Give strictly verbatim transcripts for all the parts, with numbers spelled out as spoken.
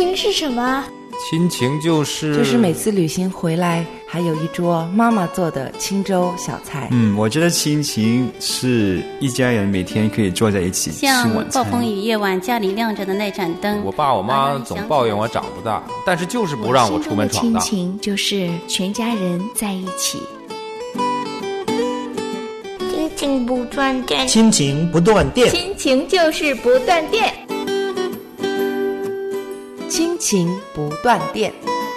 情是什么？ 亲情就是就是每次旅行回来还有一桌妈妈做的清粥小菜。 嗯，我觉得亲情是一家人每天可以坐在一起吃晚餐。 像暴风雨夜晚家里亮着的那盏灯， 我爸我妈总抱怨我长不大，但是就是不让我出门闯荡。 亲情就是全家人在一起。 亲情不断电， 亲情不断电， 亲情就是不断电， 亲情不断电。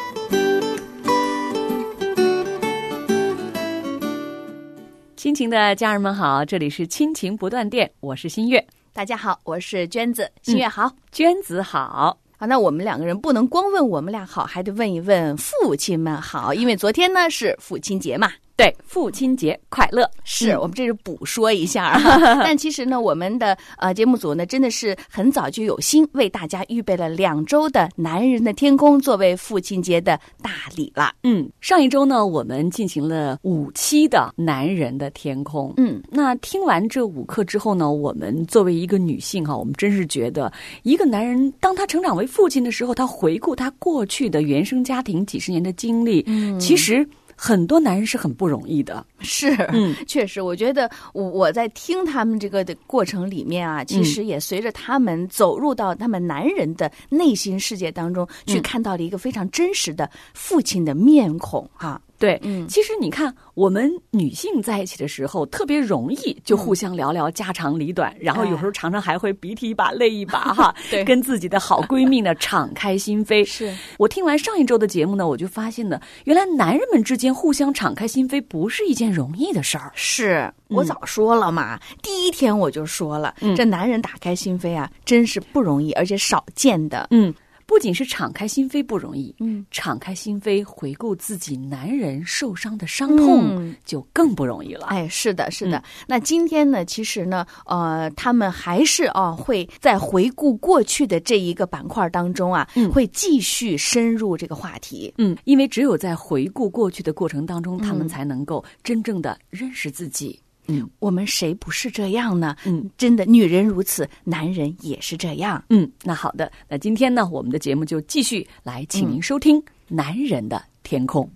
亲情的家人们好，这里是亲情不断电，我是新月。 大家好，我是娟子。新月好、嗯、 娟子好。 好，那我们两个人不能光问我们俩好，还得问一问父亲们好，因为昨天呢是父亲节嘛。 对，父亲节快乐。 是、嗯、我们这是补说一下啊。但其实呢，我们的呃节目组呢真的是很早就有心为大家预备了两周的男人的天空作为父亲节的大礼了。 嗯，上一周呢我们进行了五期的男人的天空。 嗯， 那听完这五课之后呢，我们作为一个女性哈，我们真是觉得一个男人当他成长为父亲的时候，他回顾他过去的原生家庭几十年的经历， 嗯， 其实很多男人是很不容易的。 是， 嗯， 确实，我觉得我我在听他们这个的过程里面啊，其实也随着他们走入到他们男人的内心世界当中，嗯、去看到了一个非常真实的父亲的面孔哈。 对， 嗯， 其实你看，我们女性在一起的时候，特别容易就互相聊聊家长里短，嗯、然后有时候常常还会鼻涕一把泪一把哈， 对， 跟自己的好闺蜜呢敞开心扉。 是我听完上一周的节目呢，我就发现呢，原来男人们之间互相敞开心扉不是一件容易的事儿。 是我早说了嘛，嗯、第一天我就说了， 嗯、 这男人打开心扉啊，真是不容易，而且少见的。 嗯。不仅是敞开心扉不容易， 嗯， 敞开心扉回顾自己男人受伤的伤痛、嗯、就更不容易了。 哎，是的，是的。嗯、那今天呢，其实呢，呃，他们还是啊，会在回顾过去的这一个板块当中啊， 嗯、 会继续深入这个话题。 嗯，因为只有在回顾过去的过程当中，嗯、他们才能够真正的认识自己。 嗯，我们谁不是这样呢？ 嗯， 真的，女人如此，男人也是这样。 嗯，那好的，那今天呢，我们的节目就继续来，请您收听《男人的天空》。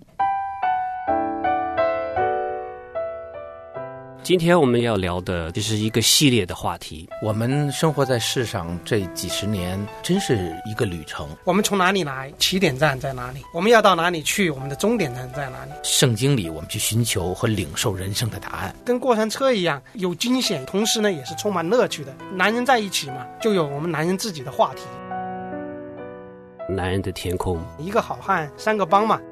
今天我们要聊的这是一个系列的话题。 我们生活在世上这几十年，真是一个旅程。 我们从哪里来，起点站在哪里，我们要到哪里去，我们的终点站在哪里。 圣经里我们去寻求和领受人生的答案， 跟过山车一样，有惊险，同时呢也是充满乐趣的。男人在一起嘛，就有我们男人自己的话题。 男人的天空， 一个好汉三个帮嘛。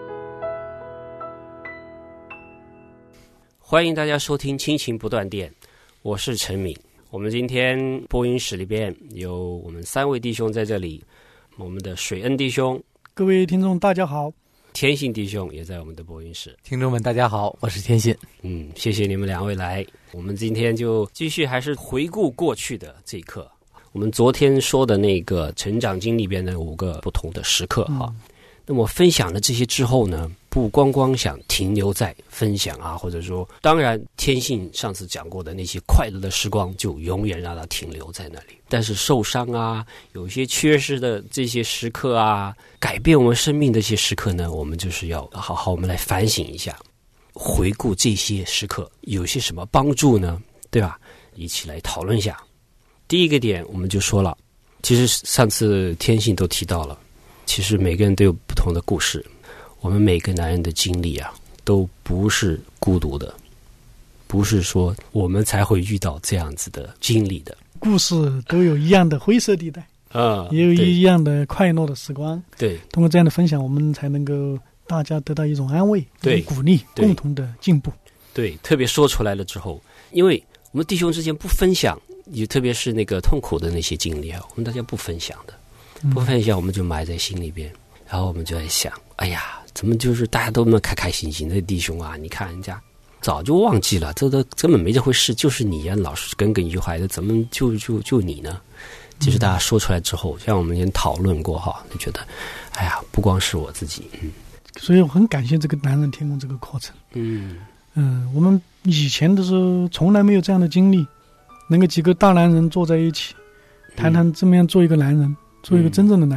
欢迎大家收听亲情不断电，我是陈敏。我们今天播音室里边有我们三位弟兄在这里，我们的水恩弟兄， 各位听众大家好， 天信弟兄也在我们的播音室。 听众们大家好，我是天信。 嗯，谢谢你们两位来。我们今天就继续还是回顾过去的这一刻。我们昨天说的那个成长经里边的五个不同的时刻哈、嗯，那么分享了这些之后呢，不光光想停留在分享啊，或者说当然天信上次讲过的那些快乐的时光就永远让它停留在那里，但是受伤啊，有些缺失的这些时刻啊，改变我们生命的一些时刻呢，我们就是要好好我们来反省一下，回顾这些时刻有些什么帮助呢，对吧？一起来讨论一下。第一个点我们就说了，其实上次天信都提到了，其实每个人都有不同的故事，我们每个男人的经历啊，都不是孤独的，不是说我们才会遇到这样子的经历的。 故事都有一样的灰色地带， 啊， 也有一样的快乐的时光。 对， 通过这样的分享，我们才能够大家得到一种安慰， 对， 一种鼓励，共同的进步。 对，特别说出来了之后，因为我们弟兄之间不分享，也特别是那个痛苦的那些经历啊，我们大家不分享的，不分享我们就埋在心里边。然后我们就在想，哎呀，怎么就是大家都那么开开心心的弟兄啊？你看人家早就忘记了，这都根本没这回事，就是你呀、啊，老是耿耿于怀的，怎么就就就你呢？其实大家说出来之后，像我们以前讨论过哈，就觉得，哎呀，不光是我自己，嗯， 所以我很感谢这个男人天空这个课程， 嗯嗯，我们以前的时候从来没有这样的经历，能够几个大男人坐在一起，谈谈怎么样做一个男人，做一个真正的男人。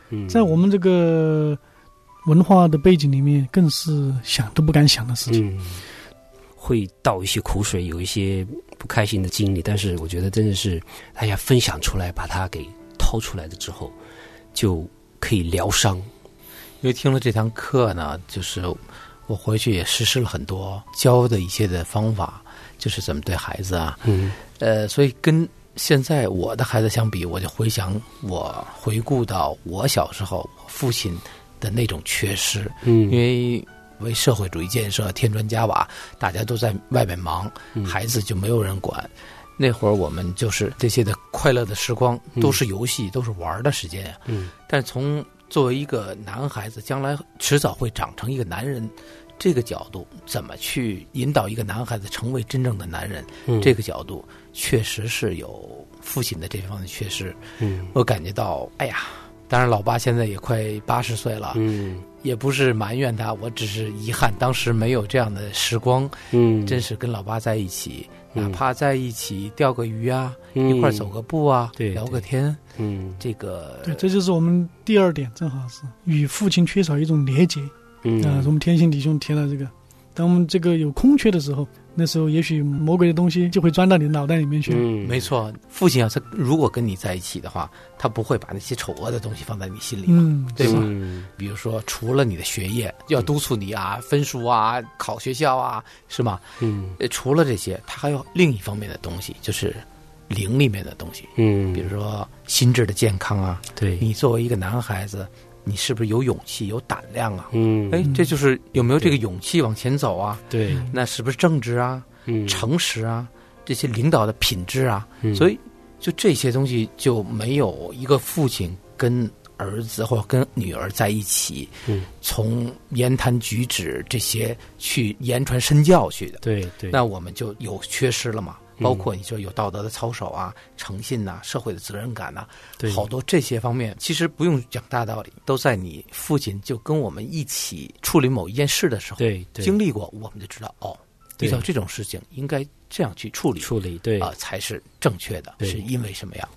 嗯，在我们这个文化的背景里面，更是想都不敢想的事情。 嗯，会倒一些苦水，有一些不开心的经历，但是我觉得真的是大家分享出来，把它给掏出来的之后，就可以疗伤。 因为听了这堂课呢，就是我回去也实施了很多教的一些的方法，就是怎么对孩子啊， 嗯， 呃，所以跟现在我的孩子相比，我就回想我回顾到我小时候我父亲的那种缺失， 嗯， 因为为社会主义建设添砖加瓦，大家都在外面忙， 嗯， 孩子就没有人管。那会儿我们就是这些的快乐的时光，都是游戏，嗯，都是玩的时间啊。 嗯， 但是从作为一个男孩子，将来迟早会长成一个男人，这个角度怎么去引导一个男孩子成为真正的男人？ 嗯， 这个角度确实是有父亲的这方面的缺失。 嗯， 我感觉到，哎呀，当然老爸现在也快八十岁了， 嗯， 也不是埋怨他，我只是遗憾当时没有这样的时光。 嗯， 真是跟老爸在一起，哪怕在一起钓个鱼啊， 嗯， 一块走个步啊， 对， 聊个天， 嗯， 这个对，这就是我们第二点，正好是与父亲缺少一种连结。 嗯， 啊，我们天心弟兄提了这个，当我们这个有空缺的时候，那时候也许魔鬼的东西就会钻到你脑袋里面去。 嗯，没错，父亲要是如果跟你在一起的话，他不会把那些丑恶的东西放在你心里嘛， 嗯， 对吧？ 嗯， 比如说，除了你的学业要督促你啊，分数啊，考学校啊，是吗？ 嗯， 除了这些，他还有另一方面的东西，就是灵里面的东西。 嗯， 比如说心智的健康啊。 对， 你作为一个男孩子，你是不是有勇气、有胆量啊？ 嗯， 哎，这就是有没有这个勇气往前走啊？ 对， 那是不是正直啊？ 嗯， 诚实啊，这些领导的品质啊， 嗯， 所以就这些东西就没有一个父亲跟儿子或者跟女儿在一起， 嗯， 从言谈举止这些去言传身教去的， 对对， 那我们就有缺失了嘛。包括你说有道德的操守啊、诚信呐、社会的责任感呐、 对， 好多这些方面，其实不用讲大道理，都在你父亲就跟我们一起处理某一件事的时候， 对，对， 经历过，我们就知道哦，遇到这种事情应该这样去处理， 处理对啊、呃，才是正确的，是因为什么呀？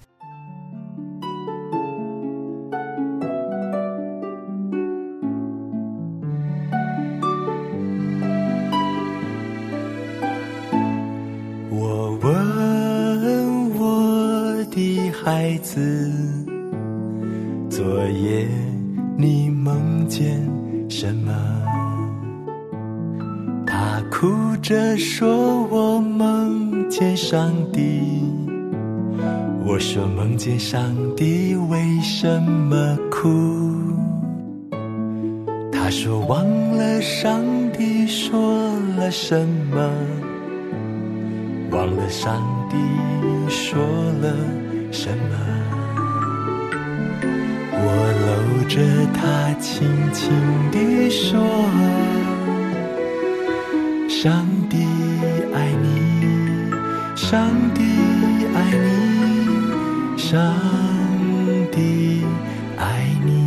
孩子，昨夜你梦见什么？他哭着说我梦见上帝。我说梦见上帝为什么哭？他说忘了上帝说了什么，忘了上帝说了什么？我搂着他轻轻地说，上帝爱你，上帝爱你，上帝爱你。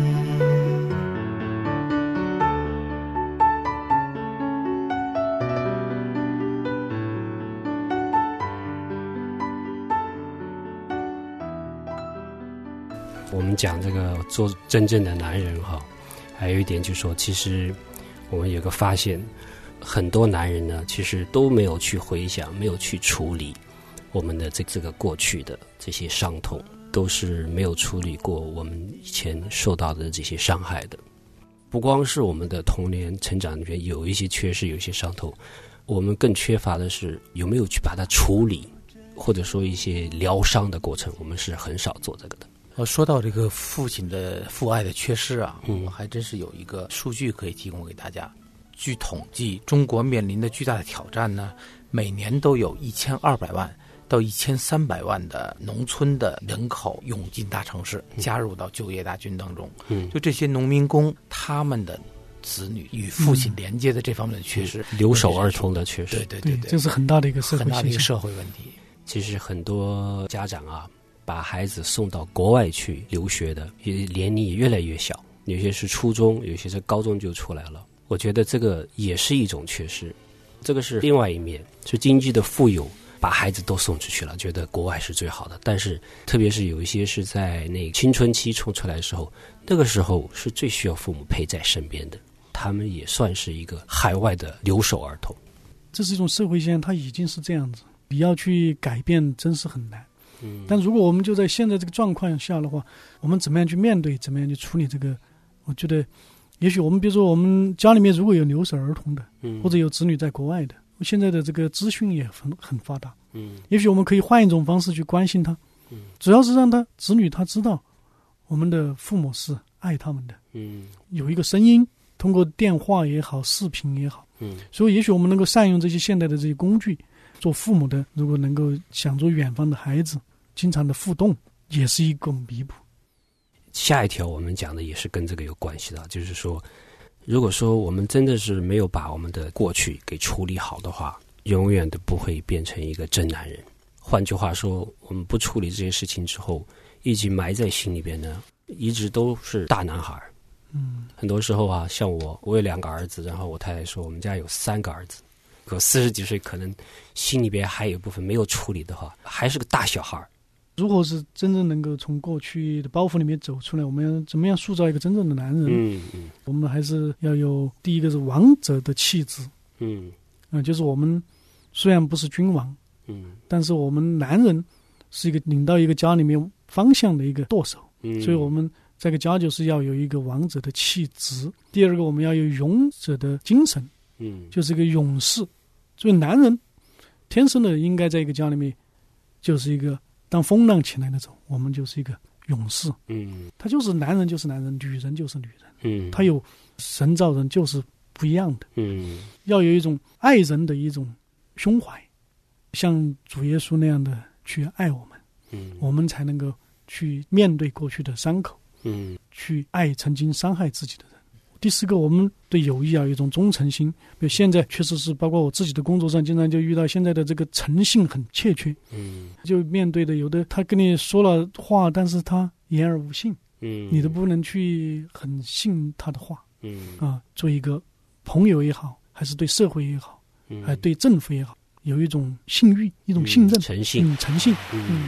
我们讲这个做真正的男人哈，还有一点就是说，其实我们有个发现，很多男人呢，其实都没有去回想，没有去处理我们的这这个过去的这些伤痛，都是没有处理过我们以前受到的这些伤害的。不光是我们的童年成长里面有一些缺失，有一些伤痛，我们更缺乏的是有没有去把它处理，或者说一些疗伤的过程，我们是很少做这个的。 呃，说到这个父亲的父爱的缺失啊， 嗯， 我还真是有一个数据可以提供给大家。据统计，中国面临的巨大的挑战呢，每年都有一千二百万到一千三百万的农村的人口涌进大城市，加入到就业大军当中。 嗯， 就这些农民工，他们的子女与父亲连接的这方面的缺失， 嗯、留守儿童的缺失， 对对对对， 这是很大的一个社会很大的一个社会问题。 其实很多家长啊，把孩子送到国外去留学的，年龄也越来越小，有些是初中，有些是高中就出来了。我觉得这个也是一种缺失，这个是另外一面，是经济的富有把孩子都送出去了，觉得国外是最好的。但是特别是有一些是在那青春期冲出来的时候，那个时候是最需要父母陪在身边的，他们也算是一个海外的留守儿童。 这是一种社会现象，它已经是这样子，你要去改变真是很难。 嗯， 但如果我们就在现在这个状况下的话，我们怎么样去面对，怎么样去处理这个，我觉得也许我们比如说我们家里面如果有留守儿童的， 嗯， 或者有子女在国外的，现在的这个资讯也很很发达， 嗯， 也许我们可以换一种方式去关心他， 嗯， 主要是让他子女他知道我们的父母是爱他们的， 嗯， 有一个声音，通过电话也好，视频也好， 嗯， 所以也许我们能够善用这些现代的这些工具，做父母的如果能够想着远方的孩子，经常的互动，也是一个弥补。 下一条我们讲的也是跟这个有关系的，就是说如果说我们真的是没有把我们的过去给处理好的话，永远都不会变成一个真男人。换句话说，我们不处理这些事情之后，一直埋在心里边呢，一直都是大男孩。 嗯， 很多时候啊，像我，我有两个儿子，然后我太太说我们家有三个儿子，可四十几岁可能心里边还有一部分没有处理的话，还是个大小孩。 如果是真正能够从过去的包袱里面走出来，我们要怎么样塑造一个真正的男人？ 嗯嗯， 我们还是要有第一个是王者的气质。 嗯， 呃，就是我们虽然不是君王， 嗯， 但是我们男人是一个领到一个家里面方向的一个舵手。 嗯， 所以我们这个家就是要有一个王者的气质。第二个，我们要有勇者的精神。 嗯， 就是一个勇士。所以男人天生的应该在一个家里面就是一个。当风浪起来的时候，我们就是一个勇士。 嗯， 他就是男人就是男人，女人就是女人。 嗯， 他有神造人就是不一样的。 嗯， 要有一种爱人的一种胸怀，像主耶稣那样的去爱我们。 嗯，我们才能够去面对过去的伤口。 嗯， 去爱曾经伤害自己的人。第四个，我们对友谊啊有一种忠诚心。比如现在确实是，包括我自己的工作上，经常就遇到现在的这个诚信很欠缺。 嗯， 就面对的有的他跟你说了话，但是他言而无信。 嗯， 你都不能去很信他的话。 嗯， 啊，做一个朋友也好，还是对社会也好， 嗯， 还对政府也好，有一种信誉，一种信任， 嗯、诚信， 嗯，诚信， 嗯。 嗯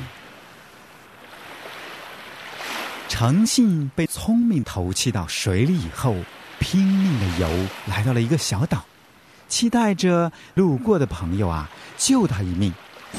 诚信被聪明投弃到水里以后，拼命的游来到了一个小岛，期待着路过的朋友啊救他一命。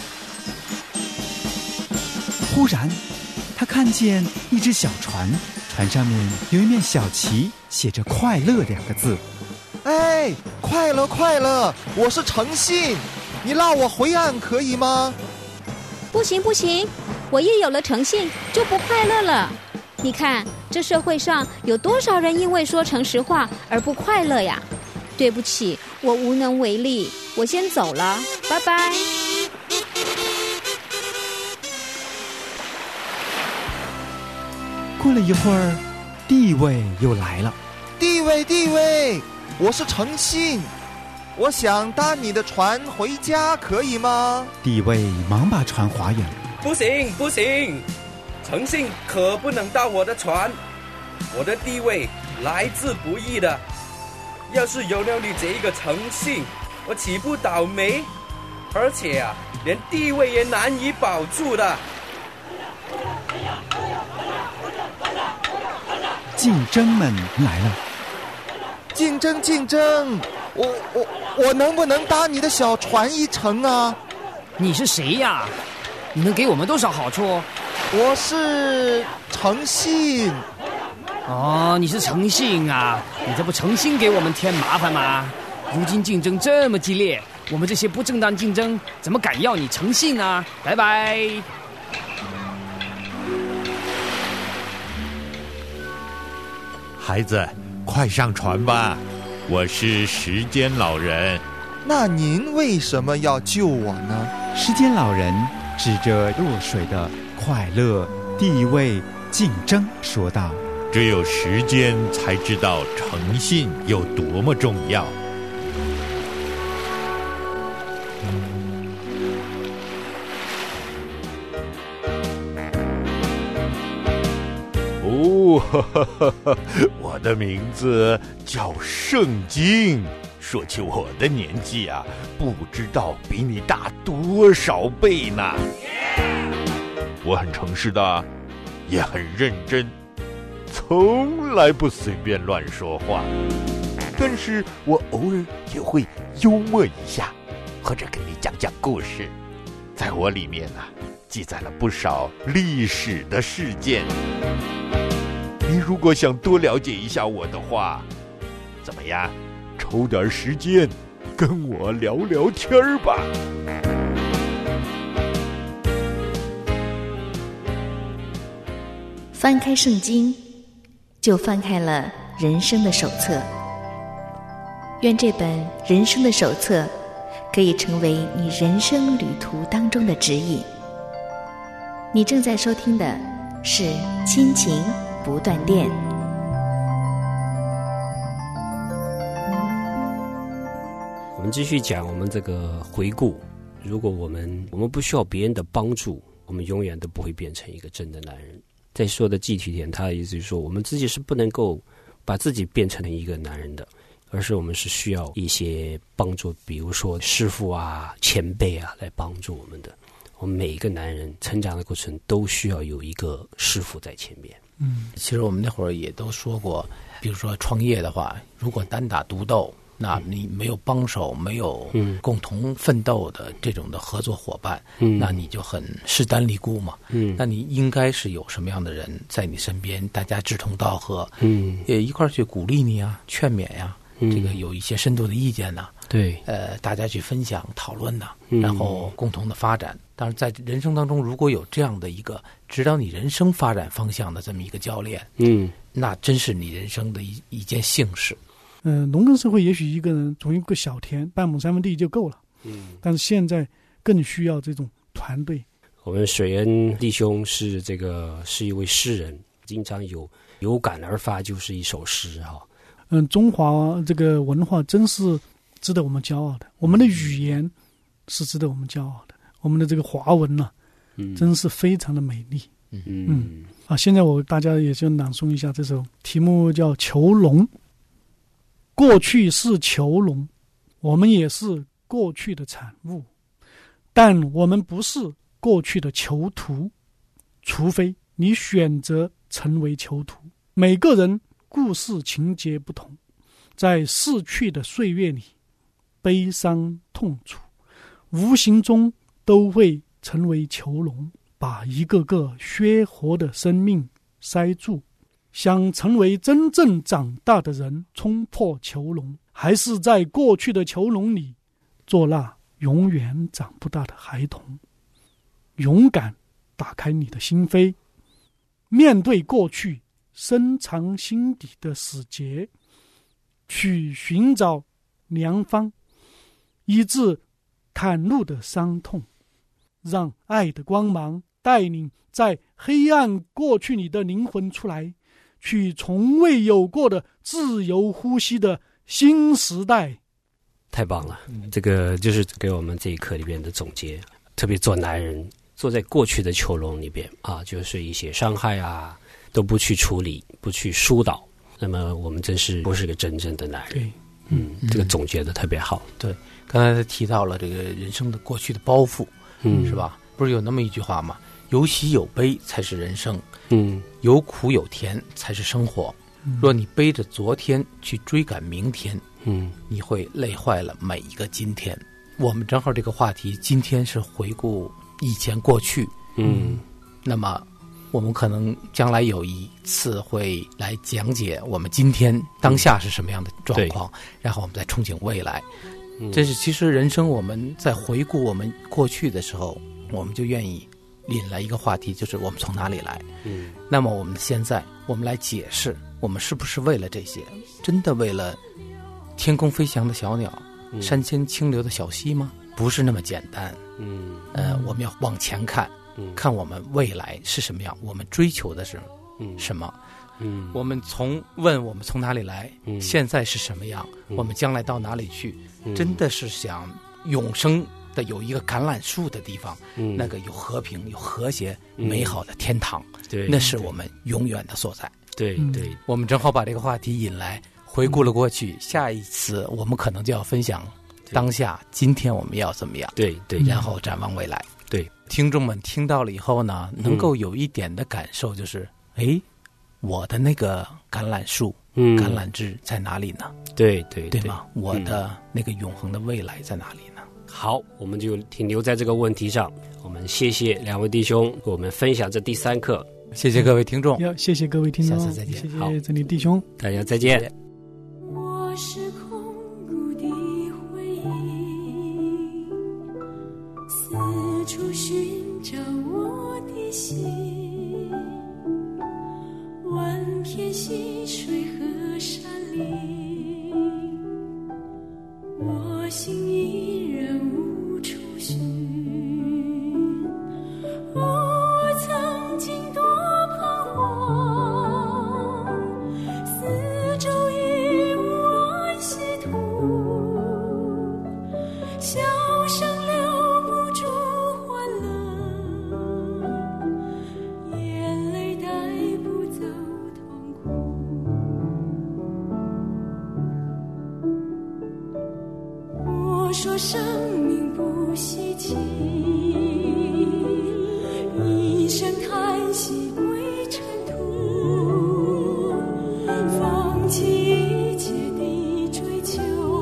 忽然他看见一只小船，船上面有一面小旗，写着快乐两个字。 哎，快乐快乐，我是诚信，你拉我回岸可以吗？ 不行不行，我一有了诚信就不快乐了。你看这社会上有多少人因为说诚实话而不快乐呀？对不起，我无能为力，我先走了，拜拜。 过了一会儿，地位又来了。 地位地位，我是诚信，我想搭你的船回家可以吗？ 地位忙把船划远。 不行不行，诚信可不能搭我的船，我的地位来自不易的，要是有了你这一个诚信，我岂不倒霉？而且啊，连地位也难以保住的。 竞争们来了。 竞争竞争，我我我能不能搭你的小船一程啊？ 你是谁呀？你能给我们多少好处？ 我是诚信。 哦，你是诚信啊？你这不诚心给我们添麻烦吗？如今竞争这么激烈，我们这些不正当竞争怎么敢要你诚信呢？拜拜。 孩子，快上船吧，我是时间老人。 那您为什么要救我呢？ 时间老人指着落水的快乐、地位、竞争说道： 只有时间才知道诚信有多么重要。哦，呵呵呵，我的名字叫圣经， 说起我的年纪啊，不知道比你大多少倍呢。我很诚实的，也很认真，从来不随便乱说话。但是我偶尔也会幽默一下，或者跟你讲讲故事。在我里面呢、啊，记载了不少历史的事件。你如果想多了解一下我的话，怎么样？抽点时间跟我聊聊天儿吧。 翻开圣经，就翻开了人生的手册。愿这本人生的手册可以成为你人生旅途当中的指引。你正在收听的是亲情不断电。 我们继续讲我们这个回顾。如果我们我们不需要别人的帮助，我们永远都不会变成一个真的男人。再说的具体点，他的意思是说，我们自己是不能够把自己变成一个男人的，而是我们是需要一些帮助，比如说师父啊、前辈啊来帮助我们的。我们每一个男人成长的过程都需要有一个师父在前面。 嗯，其实我们那会儿也都说过，比如说创业的话，如果单打独斗，那你没有帮手，没有共同奋斗的这种的合作伙伴，嗯、那你就很势单力孤嘛。嗯，那你应该是有什么样的人在你身边，大家志同道合，嗯，也一块儿去鼓励你啊，劝勉呀、啊，嗯、这个有一些深度的意见呐、啊， 对， 呃，大家去分享讨论呐、啊，嗯、然后共同的发展。当然，在人生当中，如果有这样的一个指导你人生发展方向的这么一个教练，嗯，那真是你人生的一一件幸事。 嗯、呃，农耕社会也许一个人种一个小田，半亩三分地就够了。嗯，但是现在更需要这种团队。 我们水恩弟兄是这个是一位诗人，经常有有感而发，就是一首诗哈。 嗯，中华这个文化真是值得我们骄傲的，我们的语言是值得我们骄傲的，我们的这个华文呢、啊，嗯，真是非常的美丽。嗯嗯啊，现在我大家也就朗诵一下这首，题目叫《囚笼》。过去是囚笼，我们也是过去的产物，但我们不是过去的囚徒，除非你选择成为囚徒。每个人故事情节不同，在逝去的岁月里，悲伤痛楚无形中都会成为囚笼，把一个个鲜活的生命塞住。想成为真正长大的人，冲破囚笼，还是在过去的囚笼里做那永远长不大的孩童？勇敢打开你的心扉，面对过去深藏心底的死结，去寻找良方，医治袒露的伤痛，让爱的光芒带领在黑暗过去你的灵魂出来，去从未有过的自由呼吸的新时代。 太棒了，这个就是给我们这一课里边的总结。特别做男人，坐在过去的囚笼里边啊，就是一些伤害啊都不去处理，不去疏导，那么我们真是不是个真正的男人。对，嗯，这个总结的特别好。 对，刚才他提到了这个人生的过去的包袱，嗯，是吧？不是有那么一句话吗？有喜有悲才是人生，嗯，有苦有甜才是生活。嗯、若你背着昨天去追赶明天，嗯，你会累坏了每一个今天。我们正好这个话题，今天是回顾以前过去，嗯，那么我们可能将来有一次会来讲解我们今天当下是什么样的状况，然后我们再憧憬未来。嗯、这是其实人生我们在回顾我们过去的时候，我们就愿意引来一个话题，就是我们从哪里来。嗯，那么我们现在我们来解释，我们是不是为了这些，真的为了天空飞翔的小鸟，嗯、山间清流的小溪吗？不是那么简单。嗯，呃，我们要往前看，嗯、看我们未来是什么样，我们追求的是什么。嗯，我们从问我们从哪里来，嗯、现在是什么样，嗯、我们将来到哪里去，嗯、真的是想永生的有一个橄榄树的地方，嗯、那个有和平、有和谐、嗯、美好的天堂，对，那是我们永远的所在。 对对， 我们正好把这个话题引来。 回顾了过去，下一次我们可能就要分享当下，今天我们要怎么样？ 对对， 然后展望未来。 对， 听众们听到了以后呢，能够有一点的感受就是，哎，我的那个橄榄树、 嗯、 橄榄枝在哪里呢？ 对对对吗？我的那个永恒的未来在哪里呢？ 好，我们就停留在这个问题上。我们谢谢两位弟兄给我们分享这第三课。 谢谢各位听众， 要谢谢各位听众， 下次再见。 谢谢这里弟兄， 大家再见。 我是空谷的回忆，四处寻找我的心，万片溪水和山林，我心依然无处寻。我曾经多彷徨，四周已无安息土，笑声留不住欢乐，眼泪带不走痛苦。我说生命不稀奇，一声叹息归尘土，放弃一切的追求，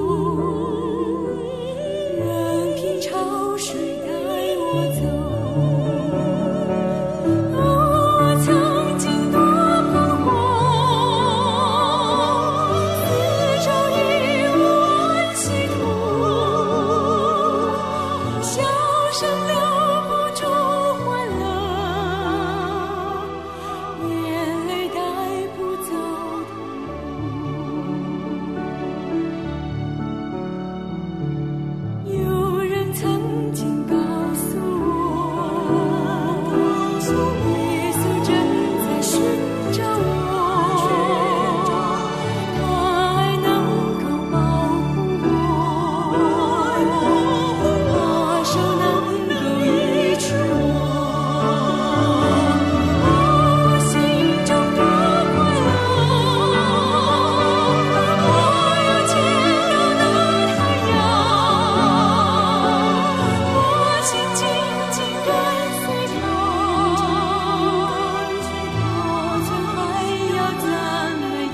任凭潮水带我走。我曾经多彷徨，四周已无安息土，笑声留不住欢乐，眼泪带不走痛苦。有人曾经告诉我，耶稣正在寻找我，他爱能够保护我，他手能够医治我。我心中多快乐，我有见到那太阳，我心紧紧跟随他，我总还要赞美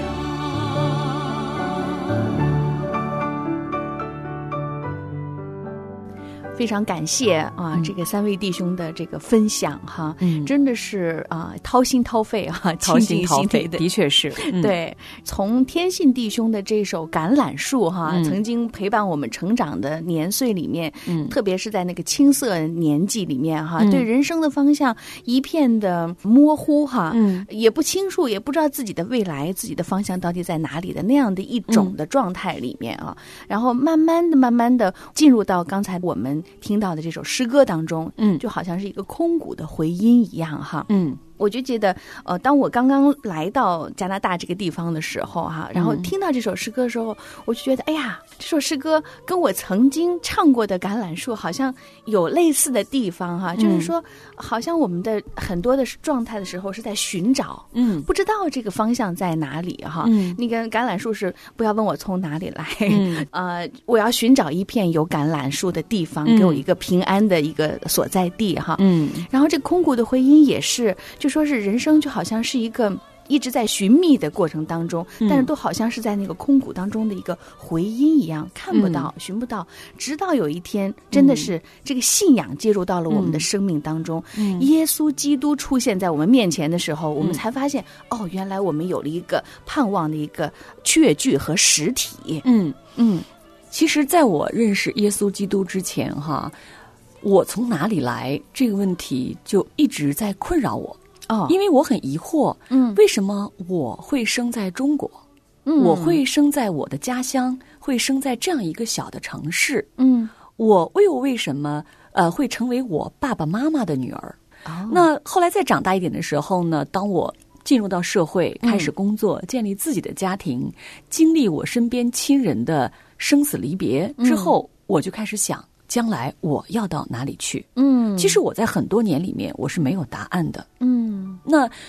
他。 非常感谢啊，这个三位弟兄的这个分享哈， 嗯真的是啊掏心掏肺啊， 掏心掏肺的， 的确是。嗯对，从天信弟兄的这首《橄榄树》哈， 嗯曾经陪伴我们成长的年岁里面， 嗯特别是在那个青涩年纪里面哈， 嗯对人生的方向一片的模糊哈， 嗯也不清楚，也不知道自己的未来、自己的方向到底在哪里的那样的一种的状态里面啊，然后慢慢的、慢慢的进入到刚才我们听到的这首诗歌当中， 嗯， 就好像是一个空谷的回音一样哈， 嗯。 我就记得，呃，当我刚刚来到加拿大这个地方的时候，哈，然后听到这首诗歌的时候，我就觉得，哎呀，这首诗歌跟我曾经唱过的《橄榄树》好像有类似的地方，哈，就是说，好像我们的很多的状态的时候是在寻找， 嗯， 不知道这个方向在哪里，哈， 嗯， 那个橄榄树是不要问我从哪里来， 嗯， 呃，我要寻找一片有橄榄树的地方， 嗯给我一个平安的一个所在地，哈， 嗯， 然后这空谷的回音也是，就说是人生就好像是一个一直在寻觅的过程当中， 嗯但是都好像是在那个空谷当中的一个回音一样，看不到、寻不到，直到有一天，真的是这个信仰介入到了我们的生命当中， 嗯耶稣基督出现在我们面前的时候，我们才发现，哦，原来我们有了一个盼望的一个确据和实体。 嗯嗯， 其实在我认识耶稣基督之前，哈，我从哪里来这个问题就一直在困扰我。 哦， 因为我很疑惑， 嗯， 为什么我会生在中国？ 嗯， 我会生在我的家乡，会生在这样一个小的城市。 嗯， 我又为什么呃会成为我爸爸妈妈的女儿？ 哦， 那后来再长大一点的时候呢，当我进入到社会，开始工作，嗯、建立自己的家庭，经历我身边亲人的生死离别之后，嗯、我就开始想，将来我要到哪里去？ 嗯， 其实我在很多年里面我是没有答案的。 嗯， 那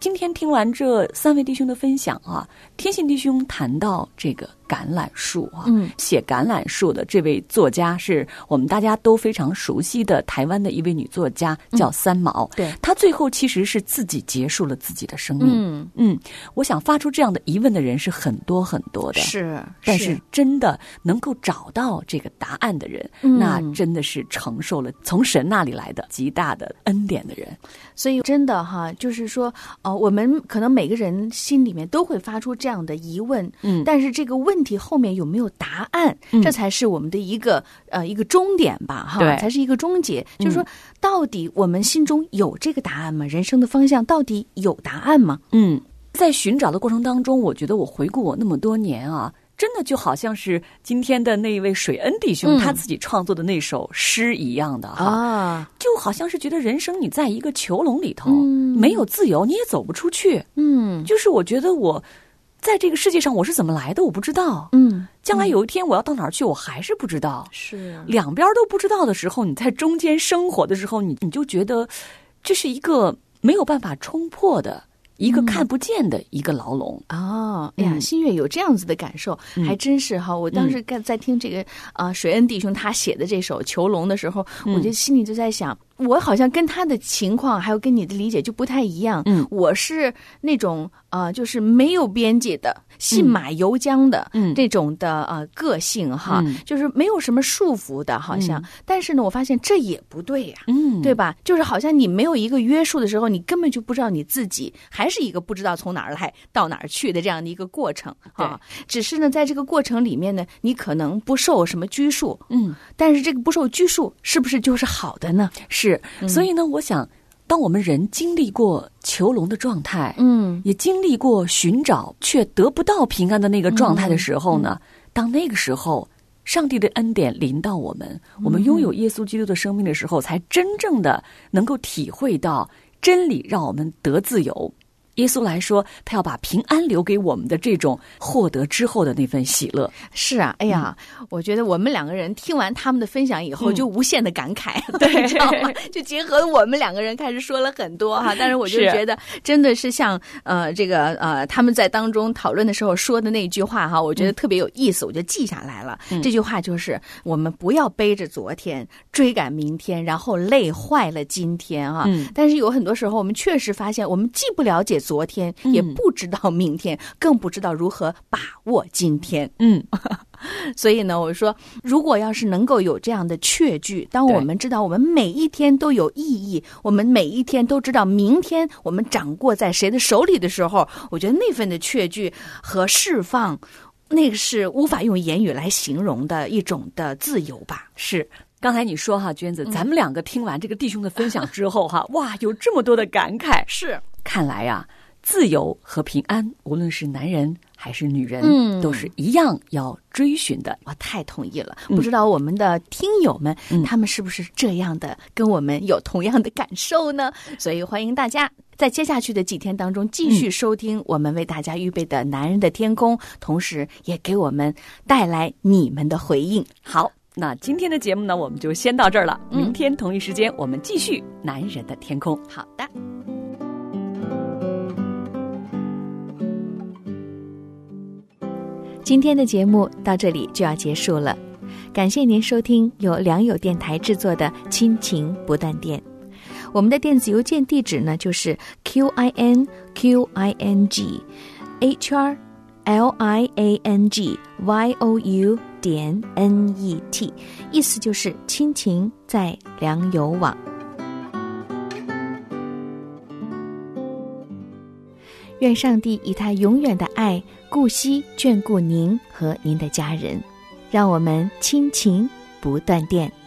今天听完这三位弟兄的分享啊，天信弟兄谈到这个橄榄树啊， 嗯， 写橄榄树的这位作家是我们大家都非常熟悉的台湾的一位女作家，叫三毛。 对， 她最后其实是自己结束了自己的生命。 嗯嗯，我想发出这样的疑问的人是很多很多的， 是， 但是真的能够找到这个答案的人， 嗯那真的是承受了从神那里来的极大的恩典的人。 所以真的哈，就是说，呃，我们可能每个人心里面都会发出这样的疑问， 嗯， 但是这个问题后面有没有答案， 嗯、 这才是我们的一个呃一个终点吧，哈， 对， 才是一个终结。就是说，到底我们心中有这个答案吗？人生的方向到底有答案吗？ 嗯，在寻找的过程当中，我觉得我回顾我那么多年啊。真的就好像是今天的那一位水恩弟兄、嗯、他自己创作的那首诗一样的哈、 啊， 就好像是觉得人生你在一个囚笼里头、嗯、没有自由，你也走不出去。 嗯， 就是我觉得我在这个世界上我是怎么来的我不知道， 嗯， 将来有一天我要到哪儿去我还是不知道， 是两边都不知道的时候，你在中间生活的时候，你你就觉得这是一个没有办法冲破的一个看不见的一个牢笼。 哦，哎呀，新月有这样子的感受， 嗯、 还真是哈。我当时在听这个啊、呃、水恩弟兄他写的这首《囚笼》的时候， 嗯、 我就心里就在想，我好像跟他的情况还有跟你的理解就不太一样。 嗯， 我是那种呃，就是没有边界的、信马由缰的、 嗯、 这种的呃个性哈、 嗯， 就是没有什么束缚的，好像。嗯、但是呢，我发现这也不对呀、啊， 嗯， 对吧？就是好像你没有一个约束的时候，你根本就不知道你自己还是一个不知道从哪儿来到哪儿去的这样的一个过程啊。只是呢，在这个过程里面呢，你可能不受什么拘束， 嗯， 但是这个不受拘束是不是就是好的呢？ 是， 嗯、 所以呢，我想，当我们人经历过囚笼的状态， 嗯， 也经历过寻找却得不到平安的那个状态的时候呢，嗯、当那个时候，上帝的恩典临到我们，嗯、我们拥有耶稣基督的生命的时候，才真正的能够体会到真理让我们得自由。耶稣来说，他要把平安留给我们的这种获得之后的那份喜乐。 是啊，哎呀，嗯、我觉得我们两个人听完他们的分享以后，就无限的感慨， 嗯、对， 你知道吗？就结合我们两个人开始说了很多哈。但是我就觉得，真的是像呃这个呃他们在当中讨论的时候说的那句话哈，我觉得特别有意思，嗯、我就记下来了。嗯、这句话就是：我们不要背着昨天追赶明天，然后累坏了今天啊。 嗯、 但是有很多时候，我们确实发现，我们既不了解昨天，也不知道明天，嗯、更不知道如何把握今天。 嗯， 所以呢，我说，如果要是能够有这样的确据，当我们知道我们每一天都有意义，我们每一天都知道明天我们掌握在谁的手里的时候，我觉得那份的确据和释放，那个是无法用言语来形容的一种的自由吧。 是。刚才你说哈，娟子，咱们两个听完这个弟兄的分享之后哈，嗯、哇，有这么多的感慨。 是， 看来呀、啊，自由和平安，无论是男人还是女人， 嗯， 都是一样要追寻的。 我太同意了，嗯、不知道我们的听友们，嗯、他们是不是这样的，跟我们有同样的感受呢？所以欢迎大家在接下去的几天当中继续收听我们为大家预备的《男人的天空》，嗯、同时也给我们带来你们的回应。 好。那今天的节目呢，我们就先到这儿了。 嗯、 明天同一时间，我们继续《男人的天空》。 好的。今天的节目到这里就要结束了，感谢您收听由良友电台制作的《亲情不断电》。我们的电子邮件地址呢，就是 q i n q i n g h r l i a n g y o u。点 N E T， 意思就是亲情在良友网。愿上帝以他永远的爱顾惜眷顾您和您的家人，让我们亲情不断电。